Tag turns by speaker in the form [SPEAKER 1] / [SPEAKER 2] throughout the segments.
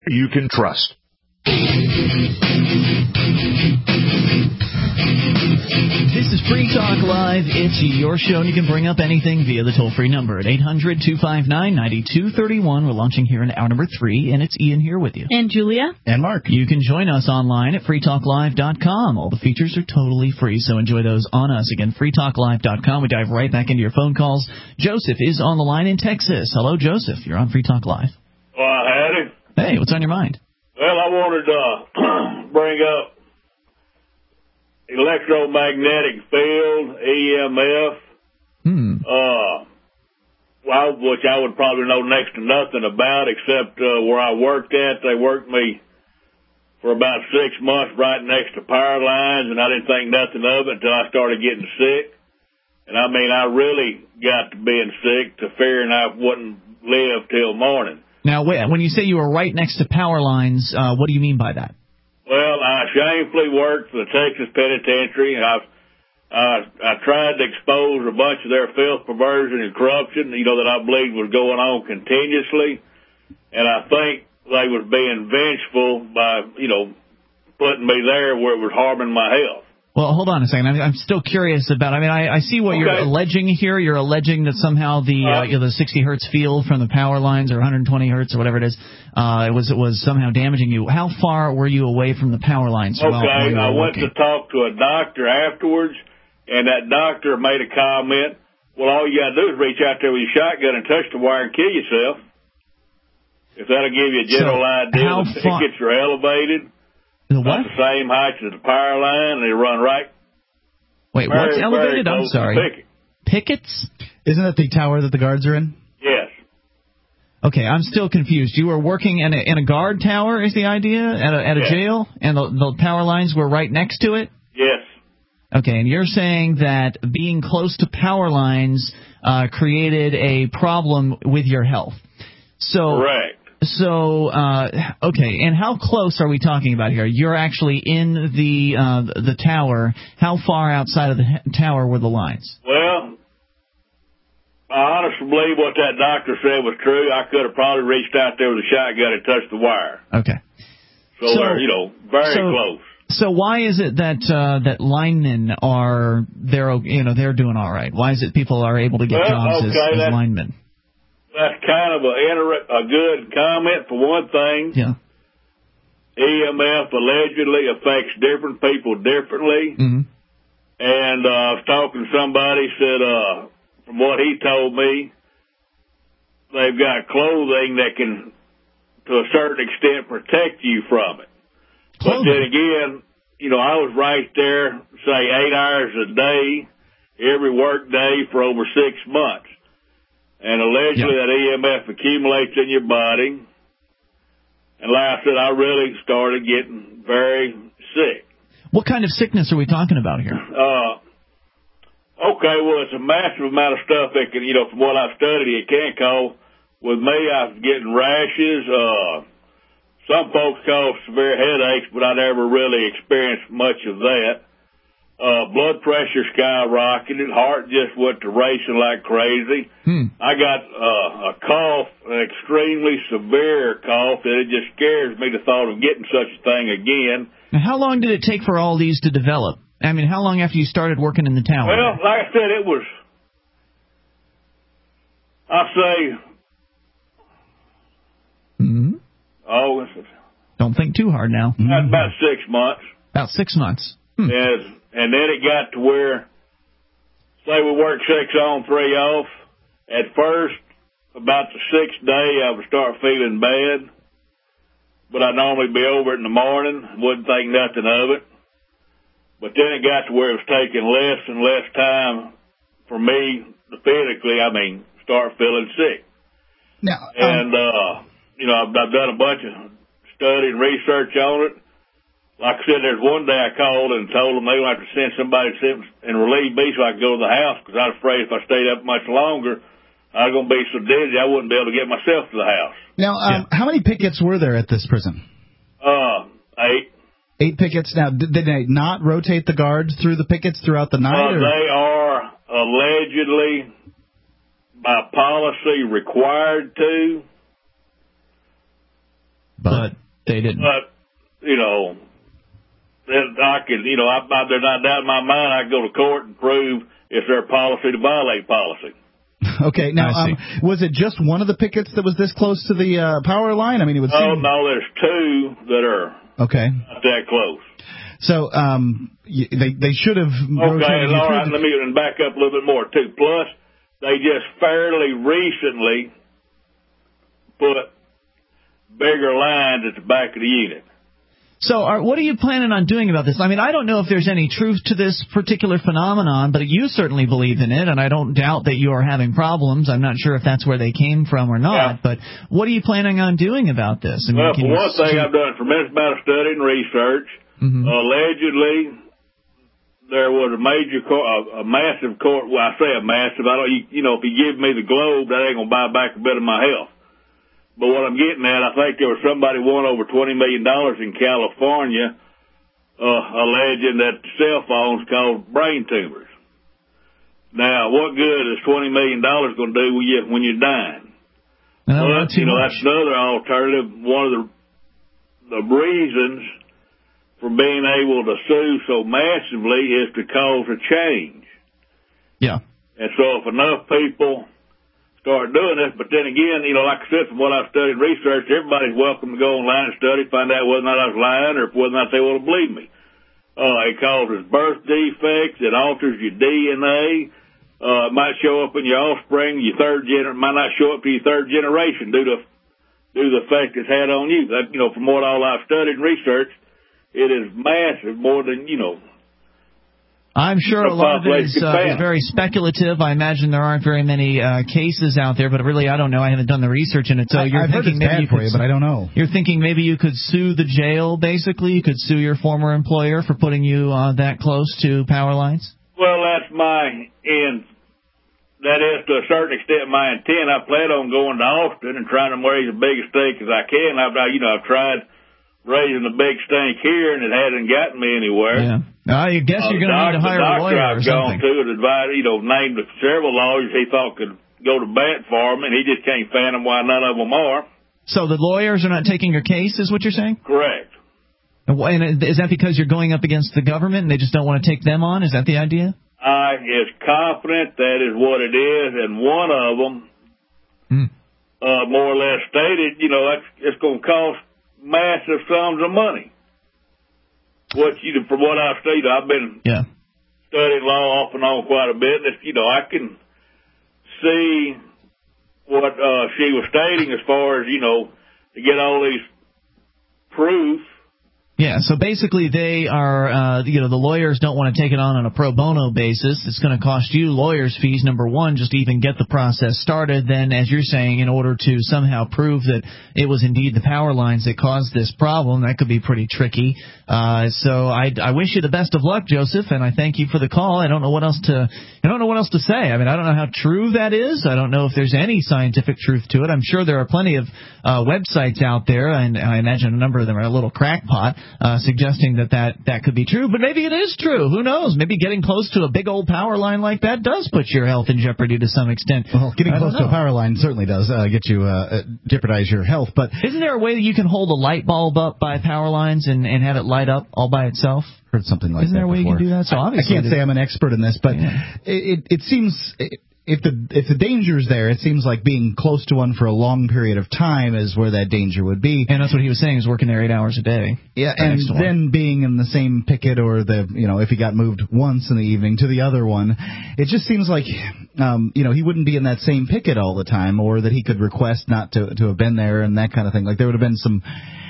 [SPEAKER 1] you can trust.
[SPEAKER 2] This is Free Talk Live. It's your show, and you can bring up anything via the toll-free number at 800-259-9231. We're launching here in hour number 3, and it's Ian here with you.
[SPEAKER 3] And Julia.
[SPEAKER 2] And Mark. You can join us online at freetalklive.com. All the features are totally free, so enjoy those on us. Again, freetalklive.com. We dive right back into your phone calls. Joseph is on the line in Texas. Hello, Joseph. You're on Free Talk Live.
[SPEAKER 4] Well, howdy.
[SPEAKER 2] Hey, what's on your mind?
[SPEAKER 4] Well, I wanted to bring up electromagnetic field, EMF, which I would probably know next to nothing about, except where I worked at. They worked me for about 6 months right next to power lines, and I didn't think nothing of it until I started getting sick. And I mean, I really got to being sick to fearing I wouldn't live till morning.
[SPEAKER 2] Now, wait, when you say you were right next to power lines, what do you mean by that?
[SPEAKER 4] Well, I shamefully worked for the Texas Penitentiary. I tried to expose a bunch of their filth, perversion, and corruption, that I believed was going on continuously. And I think they was being vengeful by, putting me there where it was harming my health.
[SPEAKER 2] Well, hold on a second. I'm still curious about. I see what you're alleging here. You're alleging that somehow the 60 hertz field from the power lines, or 120 hertz, or whatever it is, it was somehow damaging you. How far were you away from the power lines?
[SPEAKER 4] Okay, I went to talk to a doctor afterwards, and that doctor made a comment. Well, all you got to do is reach out there with your shotgun and touch the wire and kill yourself. If that'll give you a general idea, the pickets are elevated.
[SPEAKER 2] The what?
[SPEAKER 4] About the same height as the power line, and they run right.
[SPEAKER 2] Wait, what's elevated? I'm sorry. Pickets?
[SPEAKER 5] Isn't that the tower that the guards are in?
[SPEAKER 4] Yes.
[SPEAKER 2] Okay, I'm still confused. You were working in a guard tower, is the idea, at a jail, and the power lines were right next to it?
[SPEAKER 4] Yes.
[SPEAKER 2] Okay, and you're saying that being close to power lines created a problem with your health.
[SPEAKER 4] Correct.
[SPEAKER 2] So, okay, and how close are we talking about here? You're actually in the tower. How far outside of the tower were the lines?
[SPEAKER 4] Well, I honestly believe what that doctor said was true. I could have probably reached out there with a shotgun and touched the wire.
[SPEAKER 2] Okay.
[SPEAKER 4] So they're, very close.
[SPEAKER 2] So why is it that linemen they're doing all right? Why is it people are able to get jobs as linemen?
[SPEAKER 4] That's kind of a good comment for one thing.
[SPEAKER 2] Yeah.
[SPEAKER 4] EMF allegedly affects different people differently.
[SPEAKER 2] Mm-hmm.
[SPEAKER 4] And I was talking to somebody, said, from what he told me, they've got clothing that can, to a certain extent, protect you from it. But then again, I was right there, say 8 hours a day, every work day for over 6 months. And allegedly that EMF accumulates in your body. And like I said, I really started getting very sick.
[SPEAKER 2] What kind of sickness are we talking about here?
[SPEAKER 4] Okay, well, it's a massive amount of stuff that can, from what I've studied, it can cause. With me, I was getting rashes. Some folks cause severe headaches, but I never really experienced much of that. Blood pressure skyrocketed, heart just went to racing like crazy. I got a cough, an extremely severe cough, and it just scares me the thought of getting such a thing again.
[SPEAKER 2] Now, how long did it take for all these to develop? I mean, how long after you started working in the tower?
[SPEAKER 4] Well, like I said, it was,
[SPEAKER 2] Don't think too hard now.
[SPEAKER 4] About 6 months.
[SPEAKER 2] About 6 months.
[SPEAKER 4] And then it got to where, say we worked 6 on, 3 off. At first, about the 6th day, I would start feeling bad. But I'd normally be over it in the morning, wouldn't think nothing of it. But then it got to where it was taking less and less time for me to physically, start feeling sick.
[SPEAKER 5] Now,
[SPEAKER 4] I've done a bunch of study and research on it. Like I said, there's one day I called and told them they would have to send somebody and relieve me so I could go to the house, because I was afraid if I stayed up much longer, I was going to be so dizzy I wouldn't be able to get myself to the house.
[SPEAKER 5] Now, how many pickets were there at this prison?
[SPEAKER 4] 8.
[SPEAKER 5] 8 pickets. Now, did they not rotate the guards through the pickets throughout the night?
[SPEAKER 4] They are allegedly, by policy, required to.
[SPEAKER 2] But they didn't.
[SPEAKER 4] But, I could, there's not doubt in my mind I can go to court and prove it's their policy to violate policy.
[SPEAKER 5] Okay, now, was it just one of the pickets that was this close to the power line? I mean, it would seem...
[SPEAKER 4] No, there's two that are not that close.
[SPEAKER 5] So they should have...
[SPEAKER 4] Okay, all right, let me back up a little bit more, too. Plus, they just fairly recently put bigger lines at the back of the unit.
[SPEAKER 2] So what are you planning on doing about this? I mean, I don't know if there's any truth to this particular phenomenon, but you certainly believe in it, and I don't doubt that you are having problems. I'm not sure if that's where they came from or not, but what are you planning on doing about this? I mean,
[SPEAKER 4] well, for one thing, I've done a tremendous amount of study and research. Mm-hmm. Allegedly, there was a massive court. Well, I say a massive. I don't. If you give me the globe, that ain't gonna buy back a bit of my health. But what I'm getting at, I think there was somebody won over $20 million in California, alleging that cell phones caused brain tumors. Now, what good is $20 million going to do when you're dying?
[SPEAKER 2] Well,
[SPEAKER 4] that's another alternative. One of the reasons for being able to sue so massively is to cause a change.
[SPEAKER 2] Yeah.
[SPEAKER 4] And so if enough people start doing this, but then again, like I said, from what I've studied and researched, everybody's welcome to go online and study, find out whether or not I was lying or whether or not they want to believe me. It causes birth defects. It alters your DNA. It might show up in your offspring. It might not show up to your third generation due to the effect it's had on you. That, from what all I've studied and researched, it is massive, more than,
[SPEAKER 2] I'm sure a lot of it is very speculative. I imagine there aren't very many cases out there, but really, I don't know. I haven't done the research in it. So
[SPEAKER 5] I've thinking maybe you could, but I don't know.
[SPEAKER 2] You're thinking maybe you could sue the jail, basically? You could sue your former employer for putting you that close to power lines?
[SPEAKER 4] Well, that's my end. That is, to a certain extent, my intent. I plan on going to Austin and trying to raise the biggest stake as I can. I've tried raising the big stink here, and it hasn't gotten me anywhere.
[SPEAKER 2] Yeah. I guess you're going to need to hire a lawyer or something.
[SPEAKER 4] The doctor I've gone to and advised, named several lawyers he thought could go to bat for him, and he just can't fathom why none of them are.
[SPEAKER 2] So the lawyers are not taking your case, is what you're saying?
[SPEAKER 4] Correct.
[SPEAKER 2] And is that because you're going up against the government and they just don't want to take them on? Is that the idea?
[SPEAKER 4] I is confident that is what it is, and one of them more or less stated, it's going to cost massive sums of money. From what I've studied, I've been studying law off and on quite a bit. I can see what she was stating as far as, to get all these proof.
[SPEAKER 2] Yeah, so basically they are, the lawyers don't want to take it on a pro bono basis. It's going to cost you lawyers' fees, number one, just to even get the process started. Then, as you're saying, in order to somehow prove that it was indeed the power lines that caused this problem, that could be pretty tricky. So I wish you the best of luck, Joseph, and I thank you for the call. I don't know what else to say. I mean, I don't know how true that is. I don't know if there's any scientific truth to it. I'm sure there are plenty of websites out there, and I imagine a number of them are a little crackpot. Suggesting that could be true, but maybe it is true. Who knows? Maybe getting close to a big old power line like that does put your health in jeopardy to some extent.
[SPEAKER 5] Well, getting close to a power line certainly does get you jeopardize your health. But
[SPEAKER 2] isn't there a way that you can hold a light bulb up by power lines and have it light up all by itself?
[SPEAKER 5] Heard something like that.
[SPEAKER 2] Isn't there a way you can do that? So obviously,
[SPEAKER 5] I can't say I'm an expert in this, but it seems. If the danger is there, it seems like being close to one for a long period of time is where that danger would be.
[SPEAKER 2] And that's what he was saying, is working there 8 hours a day.
[SPEAKER 5] Yeah, and then being in the same picket or if he got moved once in the evening to the other one, it just seems like, he wouldn't be in that same picket all the time, or that he could request not to have been there and that kind of thing. Like there would have been some...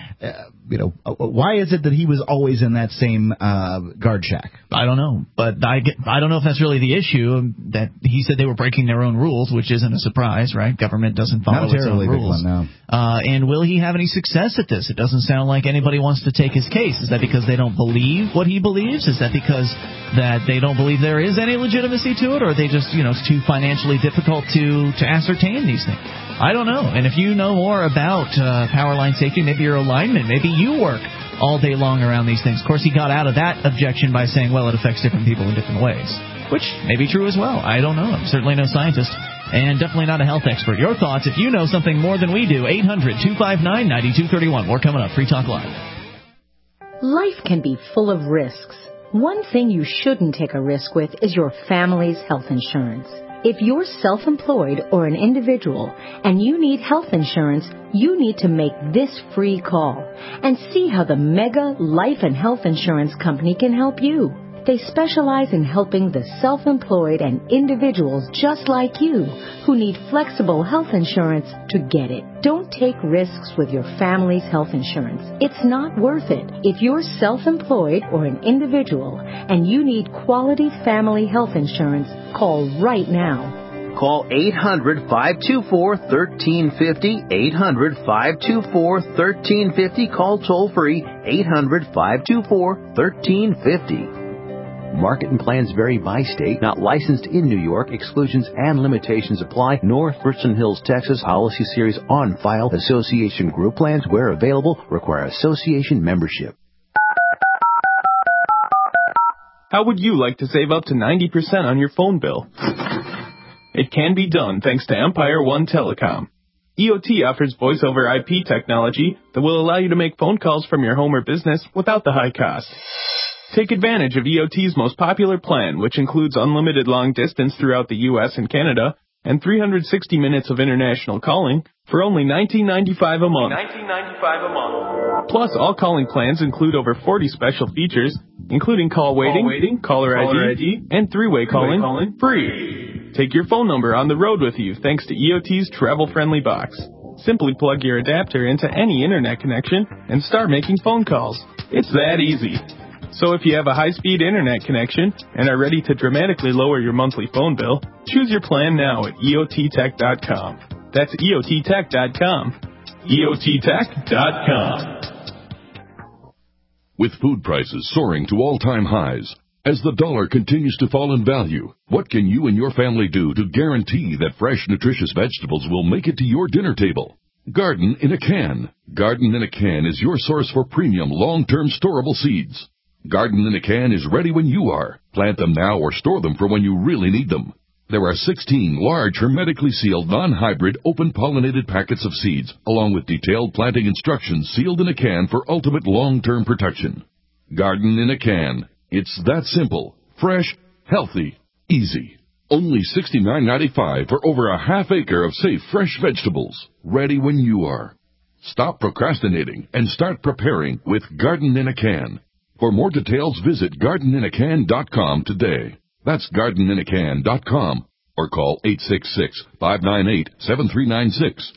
[SPEAKER 5] why is it that he was always in that same guard shack?
[SPEAKER 2] I don't know, but I don't know if that's really the issue. That he said they were breaking their own rules, which isn't a surprise, right? Government doesn't follow its own rules.
[SPEAKER 5] Big one, no.
[SPEAKER 2] And will he have any success at this? It doesn't sound like anybody wants to take his case. Is that because they don't believe what he believes? Is that because that they don't believe there is any legitimacy to it, or are they just it's too financially difficult to ascertain these things? I don't know. And if you know more about power line safety, maybe you're a lineman, maybe you work all day long around these things. Of course, he got out of that objection by saying, well, it affects different people in different ways, which may be true as well. I don't know. I'm certainly no scientist. and definitely not a health expert. Your thoughts, if you know something more than we do, 800-259-9231. More coming up. Free Talk Live.
[SPEAKER 1] Life can be full of risks. One thing you shouldn't take a risk with is your family's health insurance. If you're self-employed or an individual and you need health insurance, you need to make this free call and see how the Mega Life and Health Insurance Company can help you. They specialize in helping the self-employed and individuals just like you who need flexible health insurance to get it. Don't take risks with your family's health insurance. It's not worth it. If you're self-employed or an individual and you need quality family health insurance, call right now.
[SPEAKER 3] Call 800-524-1350, 800-524-1350. Call toll-free, 800-524-1350. Market and plans vary by state, not licensed in New York. Exclusions and limitations apply. North Richland Hills, Texas. Policy series on file. Association group plans, where available, require association membership.
[SPEAKER 6] How would you like to save up to 90% on your phone bill? It can be done thanks to Empire One Telecom. EOT offers voice-over IP technology that will allow you to make phone calls from your home or business without the high cost. Take advantage of EOT's most popular plan, which includes unlimited long distance throughout the U.S. and Canada and 360 minutes of international calling for only $19.95 a month. Plus, all calling plans include over 40 special features, including call waiting, caller ID, and three-way calling free. Take your phone number on the road with you thanks to EOT's travel-friendly box. Simply plug your adapter into any internet connection and start making phone calls. It's that easy. So if you have a high-speed internet connection and are ready to dramatically lower your monthly phone bill, choose your plan now at EOTtech.com. That's EOTtech.com. EOTtech.com.
[SPEAKER 7] With food prices soaring to all-time highs, as the dollar continues to fall in value, what can you and your family do to guarantee that fresh, nutritious vegetables will make it to your dinner table? Garden in a Can. Garden in a Can is your source for premium, long-term storable seeds. Garden in a Can is ready when you are. Plant them now or store them for when you really need them. There are 16 large, hermetically sealed, non-hybrid, open-pollinated packets of seeds, along with detailed planting instructions sealed in a can for ultimate long-term protection. Garden in a Can. It's that simple, fresh, healthy, easy. Only $69.95 for over a half acre of safe, fresh vegetables, ready when you are. Stop procrastinating and start preparing with Garden in a Can. For more details, visit gardeninacan.com today. That's gardeninacan.com or call 866-598-7396,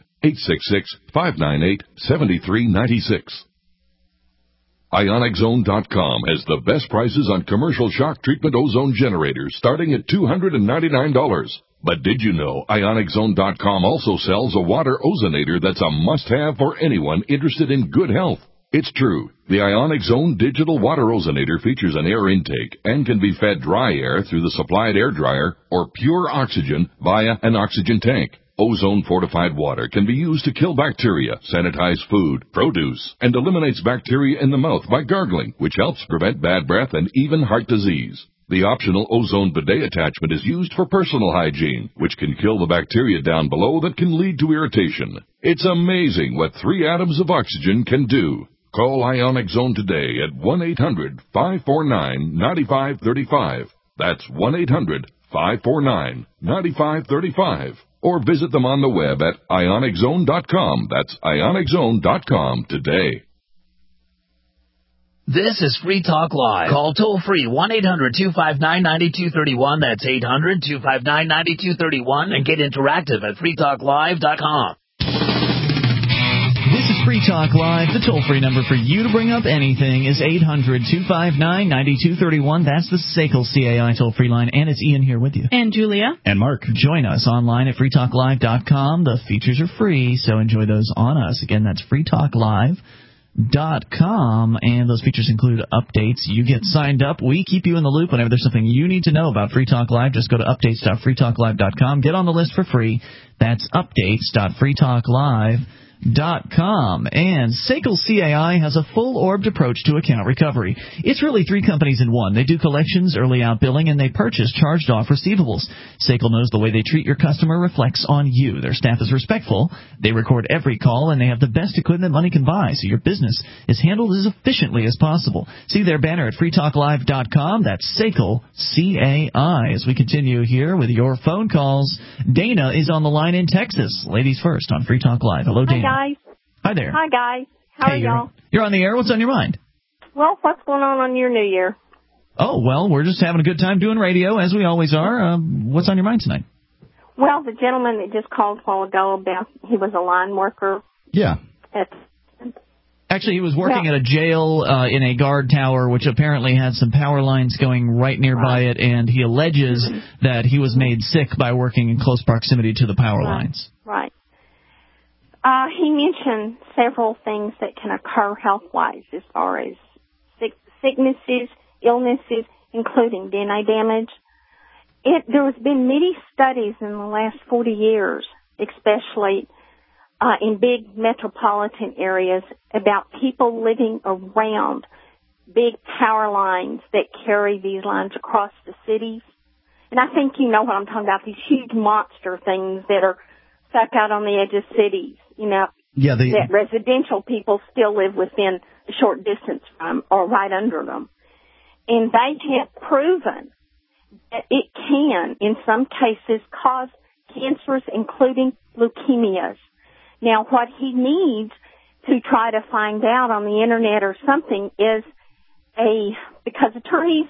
[SPEAKER 7] 866-598-7396. IonicZone.com has the best prices on commercial shock treatment ozone generators starting at $299. But did you know IonicZone.com also sells a water ozonator that's a must-have for anyone interested in good health? It's true. The Ionic Zone digital water ozonator features an air intake and can be fed dry air through the supplied air dryer or pure oxygen via an oxygen tank. Ozone-fortified water can be used to kill bacteria, sanitize food, produce, and eliminates bacteria in the mouth by gargling, which helps prevent bad breath and even heart disease. The optional ozone bidet attachment is used for personal hygiene, which can kill the bacteria down below that can lead to irritation. It's amazing what 3 atoms of oxygen can do. Call Ionic Zone today at 1-800-549-9535. That's 1-800-549-9535. Or visit them on the web at IonicZone.com. That's IonicZone.com today.
[SPEAKER 8] This is Free Talk Live. Call toll-free 1-800-259-9231. That's 800-259-9231. And get interactive at freetalklive.com.
[SPEAKER 2] This is Free Talk Live. The toll-free number for you to bring up anything is 800-259-9231. That's the SACL CAI toll-free line. And it's Ian here with you.
[SPEAKER 9] And Julia.
[SPEAKER 2] And Mark. Join us online at freetalklive.com. The features are free, so enjoy those on us. Again, that's freetalklive.com, and those features include updates. You get signed up. We keep you in the loop whenever there's something you need to know about Free Talk Live. Just go to updates.freetalklive.com. Get on the list for free. That's updates.freetalklive.com. And SACL CAI has a full-orbed approach to account recovery. It's really three companies in one. They do collections, early out billing, and they purchase charged-off receivables. SACL knows the way they treat your customer reflects on you. Their staff is respectful. They record every call, and they have the best equipment money can buy, so your business is handled as efficiently as possible. See their banner at freetalklive.com. That's SACL CAI. As we continue here with your phone calls, Dana is on the line in Texas. Ladies first on Free Talk Live. Hello, Dana.
[SPEAKER 9] Hi, guys.
[SPEAKER 2] Hi there.
[SPEAKER 9] Hi, guys. How are y'all?
[SPEAKER 2] You're on the air. What's on your mind?
[SPEAKER 9] Well, what's going on your New Year?
[SPEAKER 2] Oh, well, we're just having a good time doing radio, as we always are. What's on your mind tonight?
[SPEAKER 9] Well, the gentleman that just called a while ago about he was a line worker.
[SPEAKER 5] Yeah.
[SPEAKER 2] Actually, he was working at a jail in a guard tower, which apparently had some power lines going right nearby it, and he alleges that he was made sick by working in close proximity to the power lines.
[SPEAKER 9] Right. He mentioned several things that can occur health-wise as far as sicknesses, illnesses, including DNA damage. There has been many studies in the last 40 years, especially in big metropolitan areas, about people living around big power lines that carry these lines across the cities. And I think you know what I'm talking about, these huge monster things that are stuck out on the edge of cities, you know, that residential people still live within a short distance from or right under them. And they have proven that it can, in some cases, cause cancers, including leukemias. Now, what he needs to try to find out on the Internet or something is because attorneys,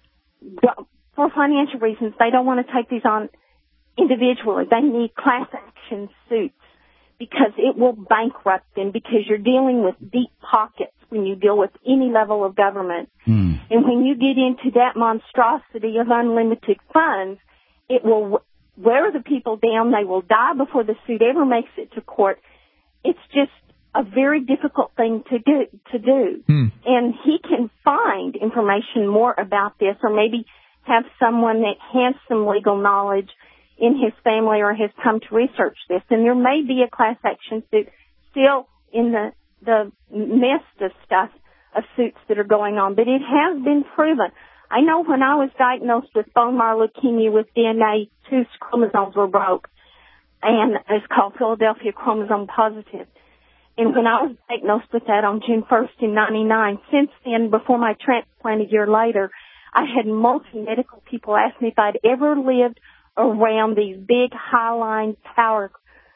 [SPEAKER 9] for financial reasons, they don't want to take these on individually. They need class action suits because it will bankrupt them, because you're dealing with deep pockets when you deal with any level of government. And when you get into that monstrosity of unlimited funds, it will wear the people down. They will die before the suit ever makes it to court. It's just a very difficult thing to do. And he can find information more about this, or maybe have someone that has some legal knowledge in his family or has come to research this. And there may be a class action suit still in the nest of stuff of suits that are going on, but it has been proven. I know when I was diagnosed with bone marrow leukemia with DNA, 2 chromosomes were broke, and it's called Philadelphia chromosome positive. And when I was diagnosed with that on June 1st in 99, since then, before my transplant a year later, I had multi-medical people ask me if I'd ever lived around these big high-line power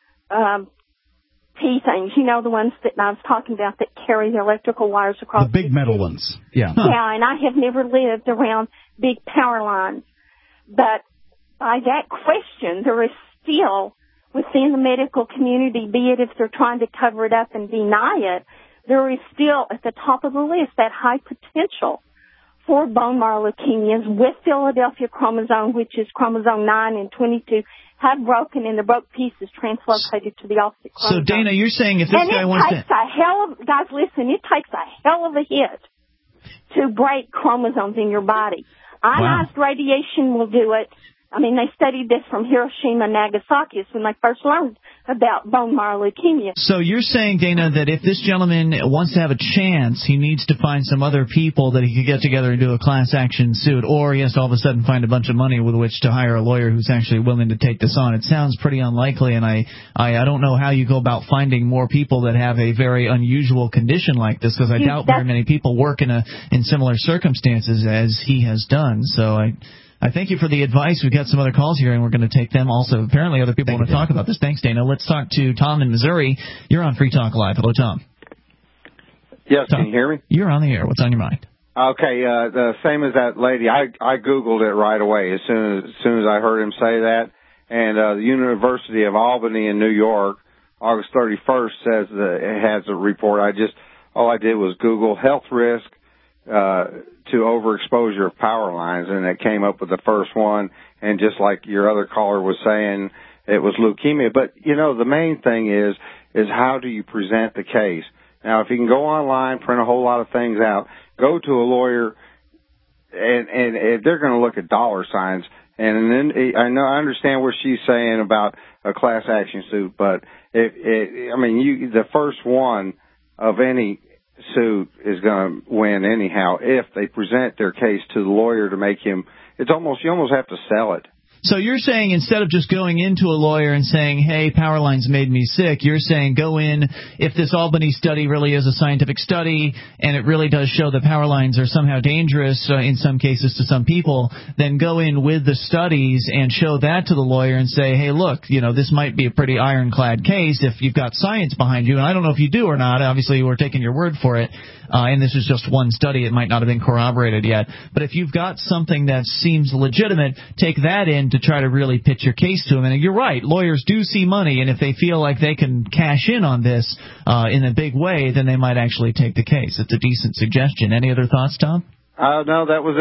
[SPEAKER 9] T things, you know, the ones that I was talking about that carry the electrical wires across
[SPEAKER 5] the big metal ones. Yeah.
[SPEAKER 9] Yeah, and I have never lived around big power lines. But by that question, there is still, within the medical community, be it if they're trying to cover it up and deny it, there is still at the top of the list that high potential for bone marrow leukemias with Philadelphia chromosome, which is chromosome 9 and 22, have broken, and the broke piece is translocated to the opposite chromosome.
[SPEAKER 2] So, Dana, you're saying if this guy wants to...
[SPEAKER 9] Guys, listen, it takes a hell of a hit to break chromosomes in your body. Ionized radiation will do it. I mean, they studied this from Hiroshima and Nagasaki when they first learned about bone marrow leukemia.
[SPEAKER 2] So you're saying, Dana, that if this gentleman wants to have a chance, he needs to find some other people that he could get together and do a class action suit, or he has to all of a sudden find a bunch of money with which to hire a lawyer who's actually willing to take this on. It sounds pretty unlikely, and I don't know how you go about finding more people that have a very unusual condition like this, because I doubt very many people work in similar circumstances as he has done. So I thank you for the advice. We've got some other calls here, and we're going to take them also. Apparently other people want to talk about this. Thanks, Dana. Let's talk to Tom in Missouri. You're on Free Talk Live. Hello, Tom.
[SPEAKER 10] Yes,
[SPEAKER 2] Tom,
[SPEAKER 10] can you hear me?
[SPEAKER 2] You're on the air. What's on your mind?
[SPEAKER 10] Okay, the same as that lady. I Googled it right away as soon as I heard him say that. And the University of Albany in New York, August 31st, says that it has a report. All I did was Google health risk to overexposure of power lines, and it came up with the first one. And just like your other caller was saying, it was leukemia. But, you know, the main thing is how do you present the case? Now, if you can go online, print a whole lot of things out, go to a lawyer, and they're going to look at dollar signs And then I understand what she's saying about a class action suit, but the first one of any suit is going to win anyhow if they present their case to the lawyer to make him. You almost have to sell it.
[SPEAKER 2] So you're saying instead of just going into a lawyer and saying, hey, power lines made me sick, you're saying go in, if this Albany study really is a scientific study and it really does show that power lines are somehow dangerous in some cases to some people, then go in with the studies and show that to the lawyer and say, hey, look, this might be a pretty ironclad case if you've got science behind you. And I don't know if you do or not. Obviously, we're taking your word for it. And this is just one study. It might not have been corroborated yet. But if you've got something that seems legitimate, take that in to try to really pitch your case to them. And you're right, lawyers do see money, and if they feel like they can cash in on this in a big way, then they might actually take the case. It's a decent suggestion. Any other thoughts, Tom?
[SPEAKER 10] No, that was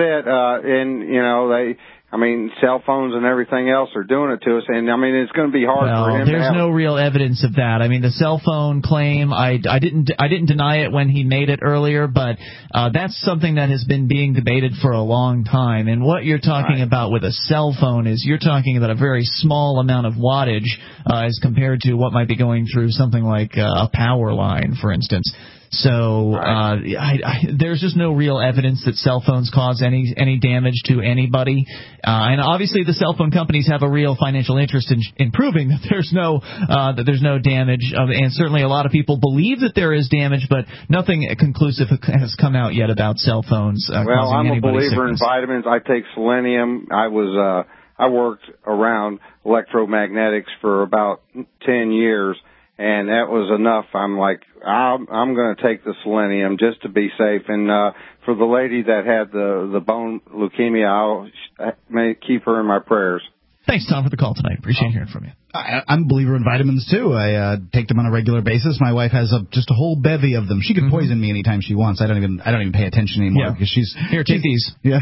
[SPEAKER 10] it. Cell phones and everything else are doing it to us, and it's going to be hard for him.
[SPEAKER 2] There's no real evidence of that. The cell phone claim, I didn't deny it when he made it earlier, but that's something that has been being debated for a long time. And what you're talking about with a cell phone is you're talking about a very small amount of wattage as compared to what might be going through something like a power line, for instance. So there's just no real evidence that cell phones cause any damage to anybody. And obviously the cell phone companies have a real financial interest in proving that there's no damage. And certainly a lot of people believe that there is damage, but nothing conclusive has come out yet about cell phones causing
[SPEAKER 10] I'm a
[SPEAKER 2] anybody's
[SPEAKER 10] believer
[SPEAKER 2] sickness.
[SPEAKER 10] in vitamins. I take selenium. I worked around electromagnetics for about 10 years. And that was enough. I'm like, I'm going to take the selenium just to be safe. And for the lady that had the bone leukemia, I'll keep her in my prayers.
[SPEAKER 2] Thanks, Tom, for the call tonight. Appreciate hearing from you.
[SPEAKER 5] I'm a believer in vitamins, too. I take them on a regular basis. My wife has just a whole bevy of them. She can poison me anytime she wants. I don't even pay attention anymore because she's...
[SPEAKER 2] Here, take these.
[SPEAKER 5] Yeah,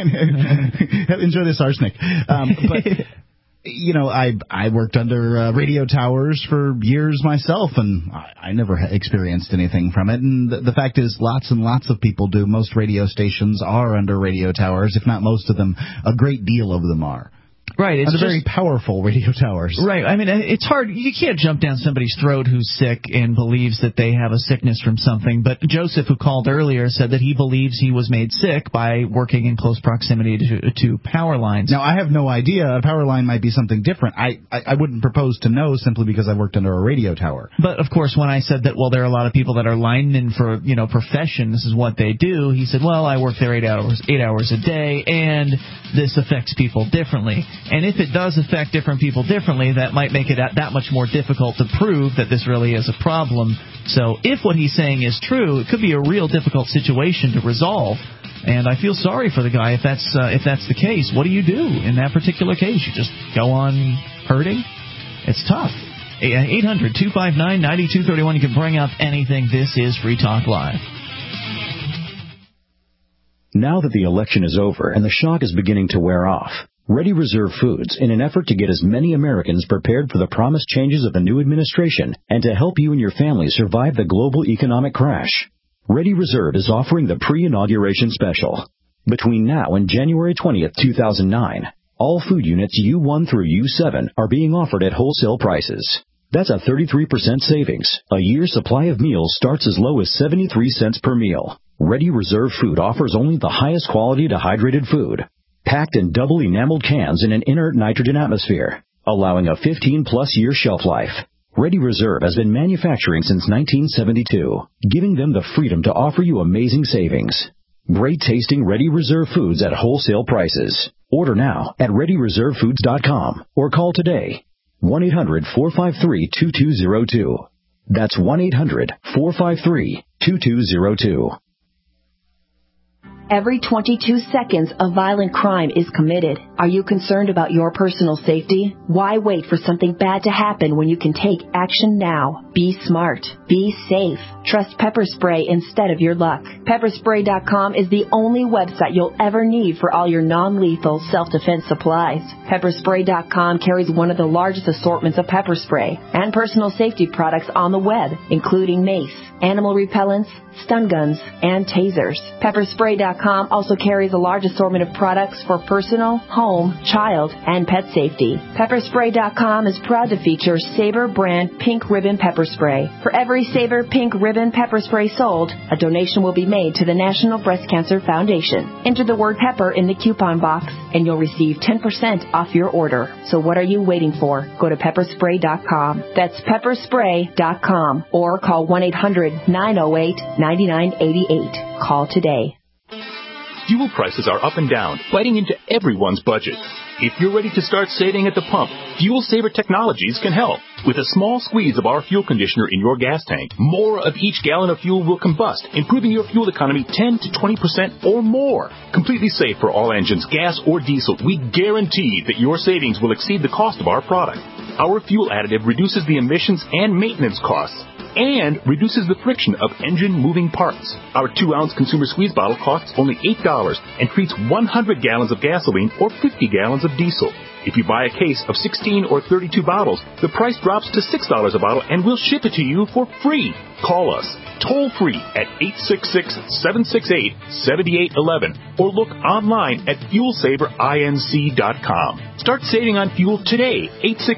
[SPEAKER 5] enjoy this arsenic. But... I worked under radio towers for years myself, and I never experienced anything from it. And the fact is, lots and lots of people do. Most radio stations are under radio towers, if not most of them. A great deal of them are.
[SPEAKER 2] Right, it's
[SPEAKER 5] very powerful radio towers.
[SPEAKER 2] Right, it's hard. You can't jump down somebody's throat who's sick and believes that they have a sickness from something. But Joseph, who called earlier, said that he believes he was made sick by working in close proximity to power lines.
[SPEAKER 5] Now, I have no idea. A power line might be something different. I wouldn't propose to know simply because I worked under a radio tower.
[SPEAKER 2] But, of course, when I said that, there are a lot of people that are linemen for, profession, this is what they do, he said, I work there 8 hours a day, and this affects people differently. And if it does affect different people differently, that might make it that much more difficult to prove that this really is a problem. So if what he's saying is true, it could be a real difficult situation to resolve. And I feel sorry for the guy if that's the case. What do you do in that particular case? You just go on hurting? It's tough. 800-259-9231. You can bring up anything. This is Free Talk Live.
[SPEAKER 11] Now that the election is over and the shock is beginning to wear off, Ready Reserve Foods, in an effort to get as many Americans prepared for the promised changes of the new administration and to help you and your family survive the global economic crash, Ready Reserve is offering the pre-inauguration special. Between now and January 20th, 2009, all food units U1 through U7 are being offered at wholesale prices. That's a 33% savings. A year's supply of meals starts as low as 73 cents per meal. Ready Reserve Food offers only the highest quality dehydrated food, packed in double enameled cans in an inert nitrogen atmosphere, allowing a 15-plus year shelf life. Ready Reserve has been manufacturing since 1972, giving them the freedom to offer you amazing savings. Great-tasting Ready Reserve Foods at wholesale prices. Order now at ReadyReserveFoods.com or call today. 1-800-453-2202. That's 1-800-453-2202.
[SPEAKER 12] Every 22 seconds, a violent crime is committed. Are you concerned about your personal safety? Why wait for something bad to happen when you can take action now? Be smart. Be safe. Trust Pepper Spray instead of your luck. Pepperspray.com is the only website you'll ever need for all your non-lethal self-defense supplies. Pepperspray.com carries one of the largest assortments of pepper spray and personal safety products on the web, including mace, animal repellents, stun guns, and tasers. Pepperspray.com PepperSpray.com also carries a large assortment of products for personal, home, child, and pet safety. PepperSpray.com is proud to feature Sabre brand Pink Ribbon Pepper Spray. For every Sabre Pink Ribbon Pepper Spray sold, a donation will be made to the National Breast Cancer Foundation. Enter the word pepper in the coupon box, and you'll receive 10% off your order. So what are you waiting for? Go to PepperSpray.com. That's PepperSpray.com. Or call 1-800-908-9988. Call today.
[SPEAKER 13] Fuel prices are up and down, biting into everyone's budget. If you're ready to start saving at the pump, Fuel Saver Technologies can help. With a small squeeze of our fuel conditioner in your gas tank, more of each gallon of fuel will combust, improving your fuel economy 10 to 20% or more. Completely safe for all engines, gas or diesel, we guarantee that your savings will exceed the cost of our product. Our fuel additive reduces the emissions and maintenance costs and reduces the friction of engine moving parts. Our 2-ounce consumer squeeze bottle costs only $8 and treats 100 gallons of gasoline or 50 gallons of diesel. If you buy a case of 16 or 32 bottles, the price drops to $6 a bottle and we'll ship it to you for free. Call us toll free at 866-768-7811 or look online at fuelsaverinc.com. Start saving on fuel today.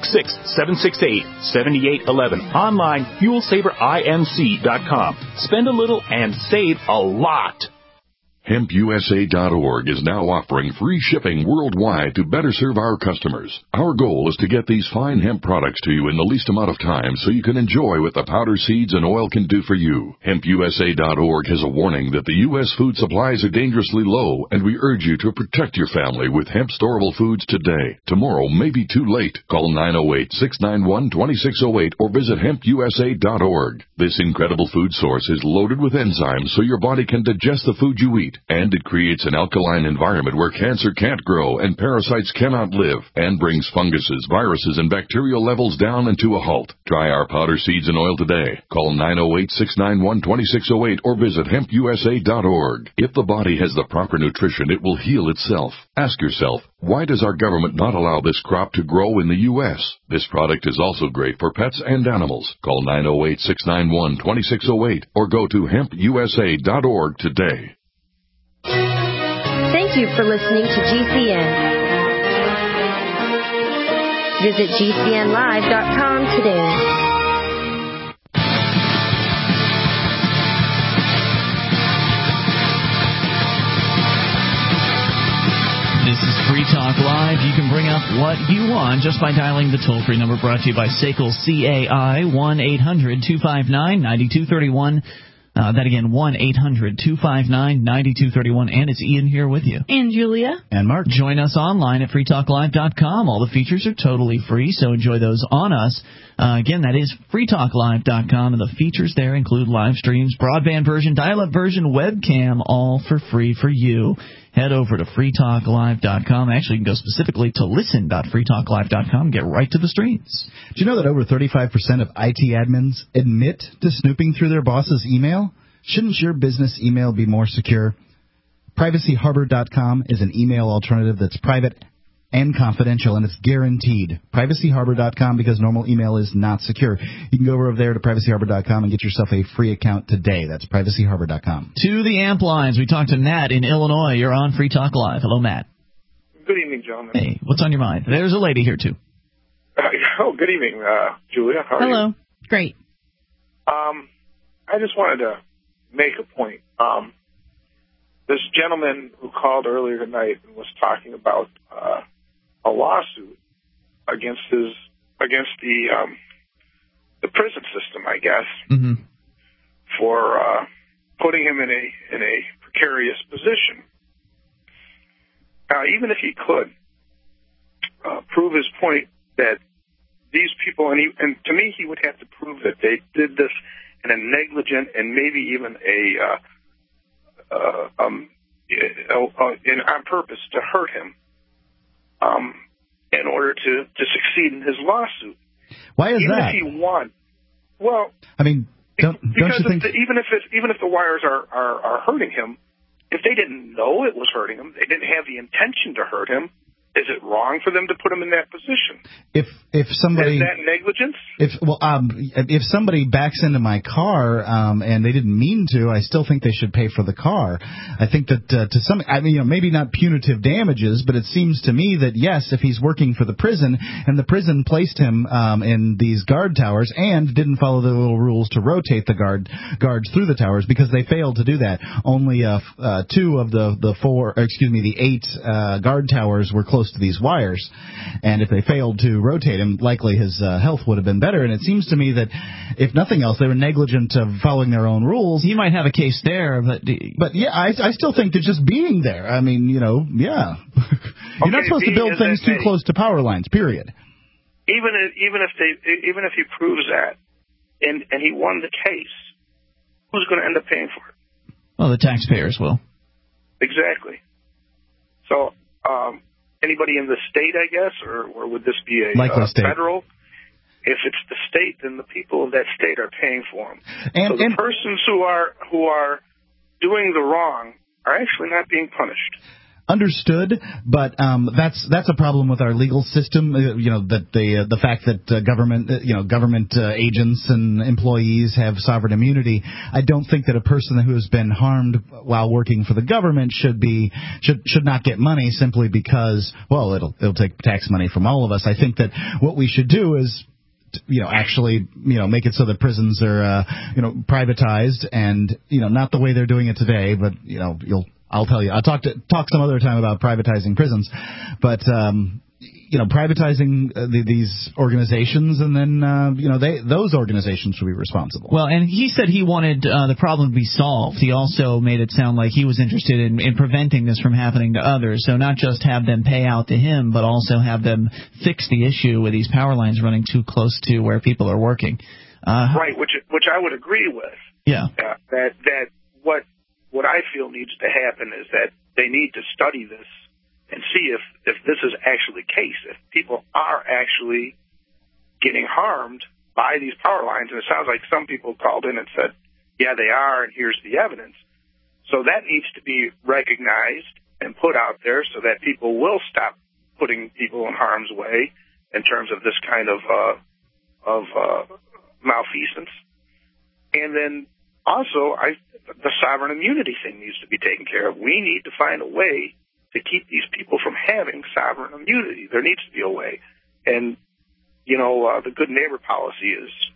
[SPEAKER 13] 866-768-7811. Online, fuelsaverinc.com. Spend a little and save a lot.
[SPEAKER 7] HempUSA.org is now offering free shipping worldwide to better serve our customers. Our goal is to get these fine hemp products to you in the least amount of time so you can enjoy what the powder, seeds, and oil can do for you. HempUSA.org has a warning that the U.S. food supplies are dangerously low, and we urge you to protect your family with hemp storable foods today. Tomorrow may be too late. Call 908-691-2608 or visit HempUSA.org. This incredible food source is loaded with enzymes so your body can digest the food you eat. And it creates an alkaline environment where cancer can't grow and parasites cannot live, and brings funguses, viruses, and bacterial levels down and to a halt. Try our powder, seeds, and oil today. Call 908-691-2608 or visit HempUSA.org. If the body has the proper nutrition, it will heal itself. Ask yourself, why does our government not allow this crop to grow in the U.S.? This product is also great for pets and animals. Call 908-691-2608 or go to HempUSA.org today.
[SPEAKER 14] Thank you for listening to GCN. Visit GCNlive.com today.
[SPEAKER 2] This is Free Talk Live. You can bring up what you want just by dialing the toll-free number brought to you by SACL CAI, 1-800-259-9231. That again, 1-800-259-9231. And it's Ian here with you.
[SPEAKER 15] And Julia.
[SPEAKER 5] And Mark.
[SPEAKER 2] Join us online at freetalklive.com. All the features are totally free, so enjoy those on us. Again, that is freetalklive.com, and the features there include live streams, broadband version, dial-up version, webcam, all for free for you. Head over to freetalklive.com. Actually, you can go specifically to listen.freetalklive.com and get right to the streams.
[SPEAKER 5] Do you know that over 35% of IT admins admit to snooping through their boss's email? Shouldn't your business email be more secure? PrivacyHarbor.com is an email alternative that's private and confidential, and it's guaranteed. PrivacyHarbor.com, because normal email is not secure. You can go over there to PrivacyHarbor.com and get yourself a free account today. That's PrivacyHarbor.com.
[SPEAKER 2] To the amp lines, we talked to Nat in Illinois. You're on Free Talk Live. Hello, Matt.
[SPEAKER 16] Good evening, gentlemen.
[SPEAKER 2] Hey, what's on your mind? There's a lady here, too.
[SPEAKER 16] Good evening, Julia. How are
[SPEAKER 15] Hello.
[SPEAKER 16] you?
[SPEAKER 15] Great.
[SPEAKER 16] I just wanted to make a point. This gentleman who called earlier tonight and was talking about a lawsuit against the prison system, I guess, for putting him in a precarious position. Now, even if he could prove his point that these people, and to me, he would have to prove that they did this in a negligent and maybe even on purpose to hurt him, in order to succeed in his lawsuit.
[SPEAKER 5] Why is
[SPEAKER 16] even
[SPEAKER 5] that?
[SPEAKER 16] Even if he won, well,
[SPEAKER 5] I mean, don't
[SPEAKER 16] because
[SPEAKER 5] you think?
[SPEAKER 16] even if the wires are hurting him, if they didn't know it was hurting him, they didn't have the intention to hurt him, Is it wrong for them to put him in that position?
[SPEAKER 5] If somebody
[SPEAKER 16] is that negligence?
[SPEAKER 5] If somebody backs into my car and they didn't mean to, I still think they should pay for the car. I think that to some, I mean, maybe not punitive damages, but it seems to me that yes, if he's working for the prison and the prison placed him in these guard towers and didn't follow the little rules to rotate the guards through the towers because they failed to do that. Only 2 of the 8 guard towers were close to these wires, and if they failed to rotate him, likely his health would have been better. And it seems to me that, if nothing else, they were negligent of following their own rules.
[SPEAKER 2] He might have a case there, but
[SPEAKER 5] yeah, I still think that just being there, I mean, yeah, you're not supposed to build things too close to power lines. Period.
[SPEAKER 16] Even if he proves that, and he won the case, who's going to end up paying for it?
[SPEAKER 2] Well, the taxpayers will.
[SPEAKER 16] Exactly. So. Anybody in the state, I guess, or would this be a federal? If it's the state, then the people of that state are paying for them. So the persons who are doing the wrong are actually not being punished.
[SPEAKER 5] Understood, but that's a problem with our legal system. That the fact that government agents and employees have sovereign immunity. I don't think that a person who has been harmed while working for the government should not get money simply because, well, it'll take tax money from all of us. I think that what we should do is, actually, make it so that prisons are, privatized and, not the way they're doing it today, but, I'll tell you. I'll talk some other time about privatizing prisons, but privatizing these organizations, and then those organizations should be responsible.
[SPEAKER 2] Well, and he said he wanted the problem to be solved. He also made it sound like he was interested in preventing this from happening to others. So not just have them pay out to him, but also have them fix the issue with these power lines running too close to where people are working.
[SPEAKER 16] Right, which I would agree with.
[SPEAKER 2] Yeah.
[SPEAKER 16] That what I feel needs to happen is that they need to study this and see if this is actually the case, if people are actually getting harmed by these power lines. And it sounds like some people called in and said, yeah, they are, and here's the evidence. So that needs to be recognized and put out there so that people will stop putting people in harm's way in terms of this kind of malfeasance. And then also, the sovereign immunity thing needs to be taken care of. We need to find a way to keep these people from having sovereign immunity. There needs to be a way. And, the good neighbor policy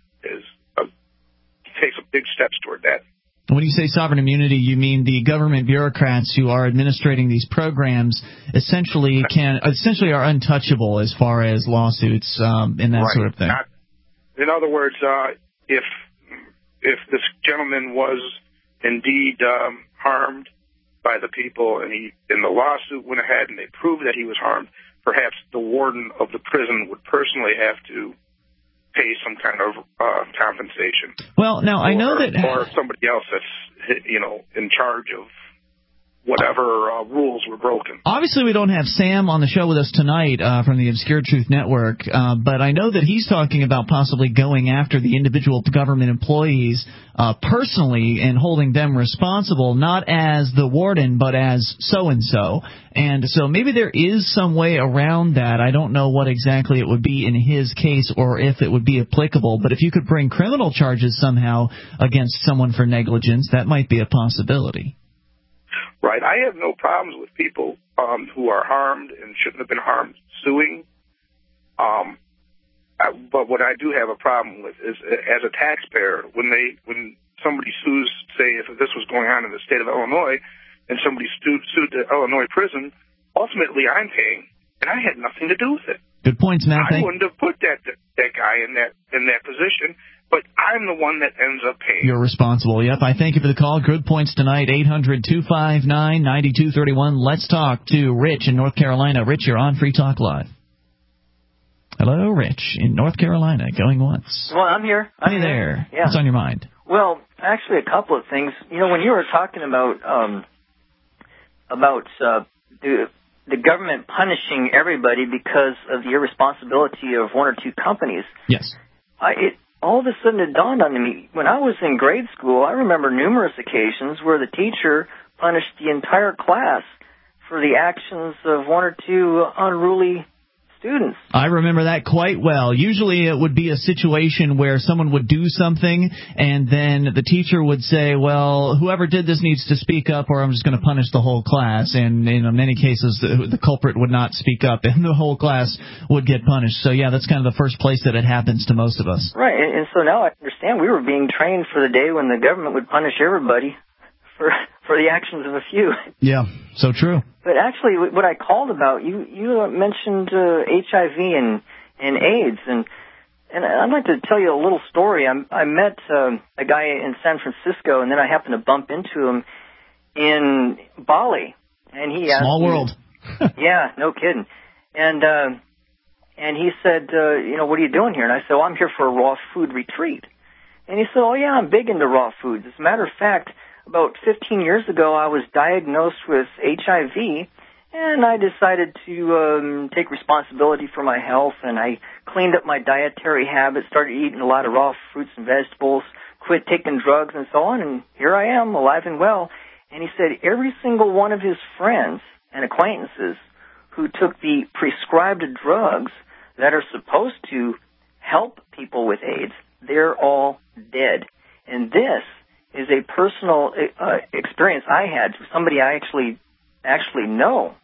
[SPEAKER 16] takes a big steps toward that.
[SPEAKER 2] When you say sovereign immunity, you mean the government bureaucrats who are administrating these programs essentially are untouchable as far as lawsuits and that sort of thing.
[SPEAKER 16] In other words, if this gentleman was indeed harmed by the people, and the lawsuit went ahead and they proved that he was harmed, perhaps the warden of the prison would personally have to pay some kind of compensation.
[SPEAKER 2] Well, now I know that,
[SPEAKER 16] or somebody else that's in charge of whatever rules were broken.
[SPEAKER 2] Obviously, we don't have Sam on the show with us tonight from the Obscure Truth Network, but I know that he's talking about possibly going after the individual government employees personally and holding them responsible, not as the warden, but as so-and-so. And so maybe there is some way around that. I don't know what exactly it would be in his case or if it would be applicable, but if you could bring criminal charges somehow against someone for negligence, that might be a possibility.
[SPEAKER 16] Right. I have no problems with people who are harmed and shouldn't have been harmed suing. But what I do have a problem with is, as a taxpayer, when somebody sues, say, if this was going on in the state of Illinois, and somebody sued the Illinois prison, ultimately I'm paying, and I had nothing to do with it.
[SPEAKER 2] Good points, Matt.
[SPEAKER 16] I wouldn't have put that guy in that position, but I'm the one that ends up paying.
[SPEAKER 2] You're responsible. Yep. I thank you for the call. Good points tonight. 800-259-9231. Let's talk to Rich in North Carolina. Rich, you're on Free Talk Live. Hello, Rich in North Carolina. Going once.
[SPEAKER 15] Well, I'm here.
[SPEAKER 2] Hey there.
[SPEAKER 15] Yeah.
[SPEAKER 2] What's on your mind?
[SPEAKER 15] Well, actually, a couple of things. When you were talking about the government punishing everybody because of the irresponsibility of one or two companies.
[SPEAKER 2] Yes.
[SPEAKER 15] All of a sudden it dawned on me. When I was in grade school, I remember numerous occasions where the teacher punished the entire class for the actions of one or two unruly students.
[SPEAKER 2] I remember that quite well. Usually it would be a situation where someone would do something, and then the teacher would say, well, whoever did this needs to speak up, or I'm just going to punish the whole class. And in many cases, the culprit would not speak up, and the whole class would get punished. So, yeah, that's kind of the first place that it happens to most of us.
[SPEAKER 15] Right, and so now I understand we were being trained for the day when the government would punish everybody for the actions of a few.
[SPEAKER 2] Yeah, so true.
[SPEAKER 15] But actually, what I called about, you mentioned HIV and AIDS, and I'd like to tell you a little story. I met a guy in San Francisco, and then I happened to bump into him in Bali, and he asked
[SPEAKER 2] Small world.
[SPEAKER 15] Yeah, no kidding. And he said, what are you doing here? And I said, well, I'm here for a raw food retreat. And he said, oh yeah, I'm big into raw foods. As a matter of fact, about 15 years ago, I was diagnosed with HIV, and I decided to take responsibility for my health, and I cleaned up my dietary habits, started eating a lot of raw fruits and vegetables, quit taking drugs and so on, and here I am, alive and well. And he said every single one of his friends and acquaintances who took the prescribed drugs that are supposed to help people with AIDS, they're all dead. And this is a personal experience I had, somebody I actually know,